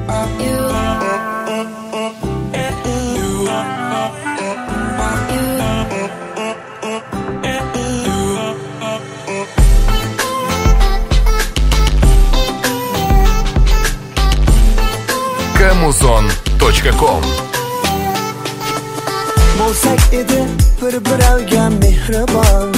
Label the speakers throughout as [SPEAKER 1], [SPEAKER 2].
[SPEAKER 1] Muzon.com
[SPEAKER 2] Bo'lsak edi bir-birovga mehribon,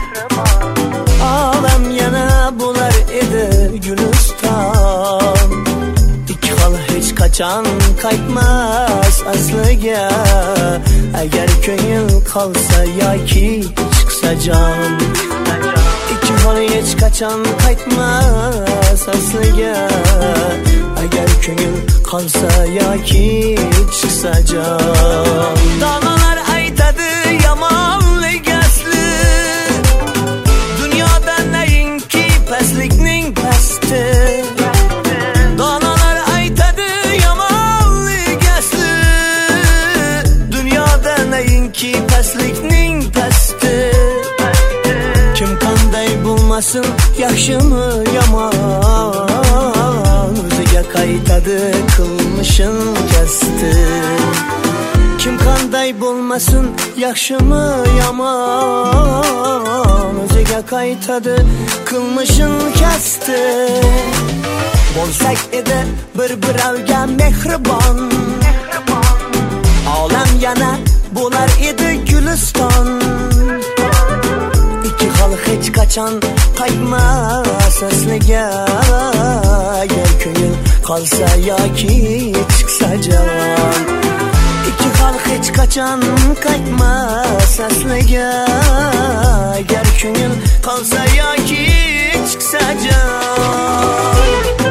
[SPEAKER 2] olam yana bo'lar edi Guliston. Ikki xil hech qachon qaytmas asliga, agar ko'ngil qolsa yoki chiqsa jon. Ikki xil hech qachon qaytmas asliga, agar ko'ngil qolsa yoki chiqsa jon. Donolar aytadi yomonlik asli, dunyoda nayinki pastlikning pasti. Donolar aytadi yomonlik asli, dunyoda nayinki pastlikning pasti. Kim qanday bo'lmasin, yaxshimi yomon, o'ziga qaytadi qilmishin kasti. Kim qanday bo'lmasin, yaxshimi yomon, o'ziga qaytadi qilmishin kasti. Bo'lsak edi bir-birovga mehribon, olam yana bo'lar edi Guliston. Ikki xil hech qachon qaytmas asliga, agar ko'ngil qolsa yoki chiqsa jon. Ikki xil hech qachon qaytmas asliga, agar ko'ngil qolsa yoki chiqsa jon.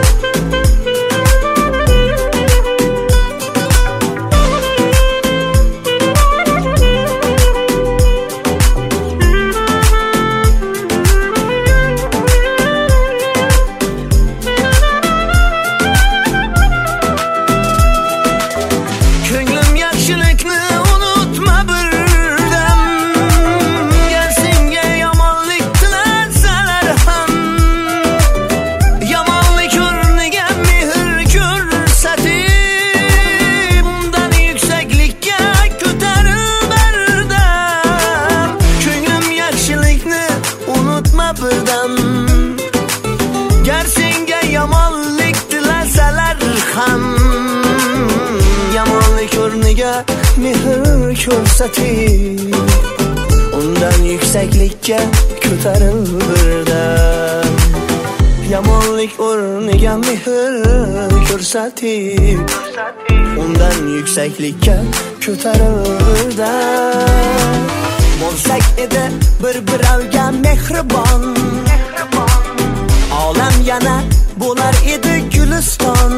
[SPEAKER 2] Mehr ko'rsatib, undan yuksaklikka ko'taril birdan. Yomonlik o'rniga mehr ko'rsatib, undan yuksaklikka ko'taril birdan. Bo'lsak edi bir-birovga mehribon, olam yana bo'lar edi Guliston.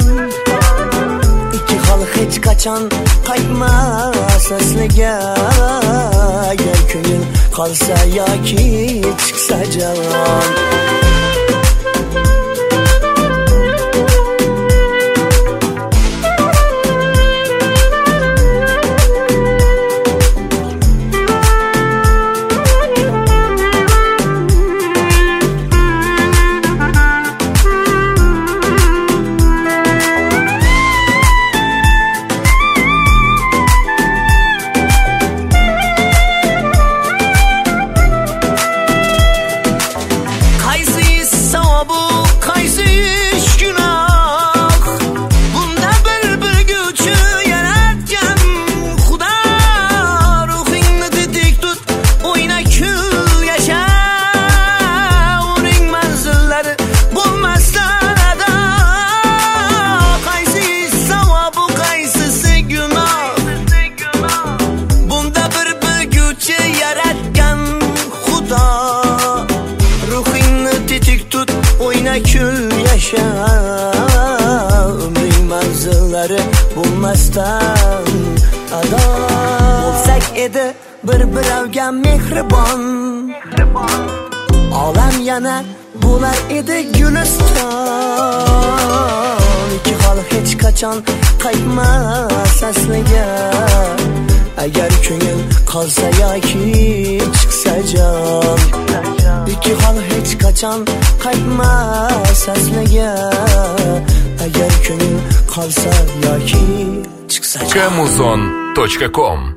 [SPEAKER 2] Hech qachon qaytmas asliga, agar ko'ngil qolsa yoki chiqsa jon. Ömrün manzillari bulmasdan ado. Bo'lsak edi bir-birovga mehribon, olam yana bo'lar edi Guliston. Ikki xil hech qachon qaytmas asliga, agar ko'ngil qolsa yoki chiqsa jon. Ikki xil hech qachon qaytmas asliga, agar ko'ngil qolsa yoki chiqsa
[SPEAKER 1] Kamuzon.com